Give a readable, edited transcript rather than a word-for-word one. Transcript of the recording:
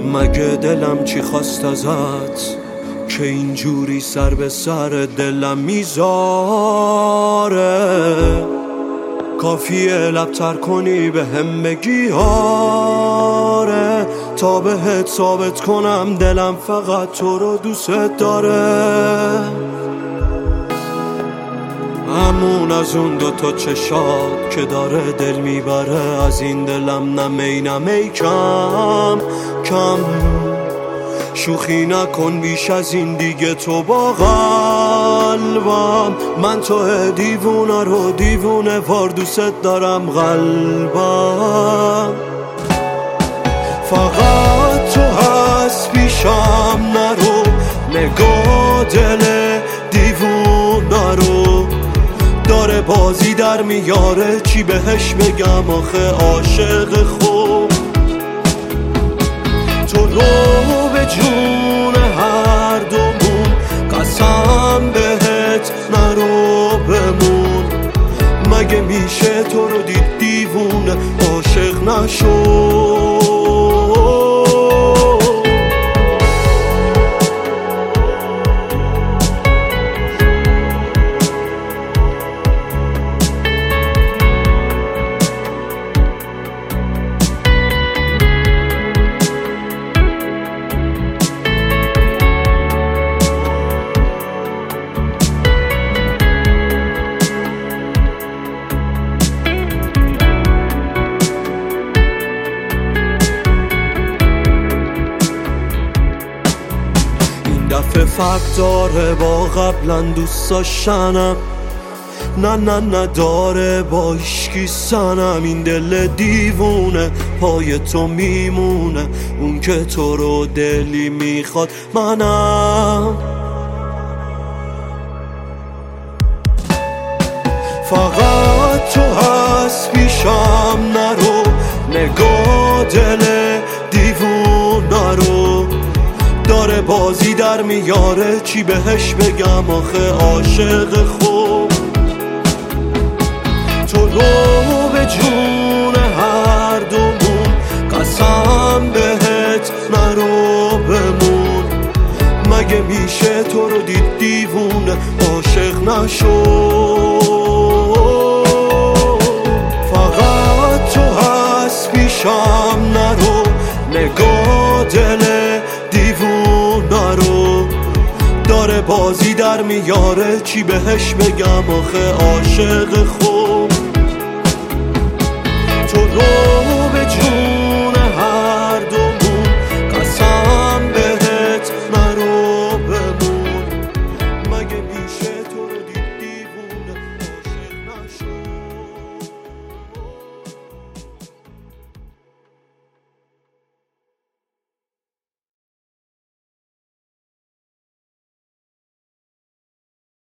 مگه دلم چی خواست ازت که اینجوری سر به سر دلم میذاره؟ کافیه لبتر کنی به هم بگی آره، تا بهت ثابت کنم دلم فقط تو رو دوست داره. همون از اون دوتا چشات که داره دل میبره، از این دلم نمی نمی کم کم. شوخی نکن بیش از این دیگه تو با قلبم، من تو دیوونه رو دیوونه وار دوست دارم قلبم. فقط تو هست پیشم نرو، نگاه دل دیوونه رو داره بازی در میاره، چی بهش بگم آخه عاشق خوب. تو رو به جون هر دومون قسم بهت نرو بمون، مگه میشه تو رو دید دیوونه عاشق نشو؟ دفعه فرق داره با قبلا دوست داشتنم، نه نداره با هیچکی سنم. این دل دیوونه پای تو میمونه، اون که تو رو دلی میخواد منم. فقط تو هست پیشم نرو، نگاه دل دیوونه رو داره بازی در میاره، چی بهش بگم آخه عاشق خوب. تو رو به جون هر دومون قسم بهت نرو بمون، مگه میشه تو رو دید دیوونه عاشق نشو؟ فقط تو هست پیشم نرو، نگاه دل دیوونه رو داره بازی در میاره، چی بهش بگم آخه عاشق خوب. تو رو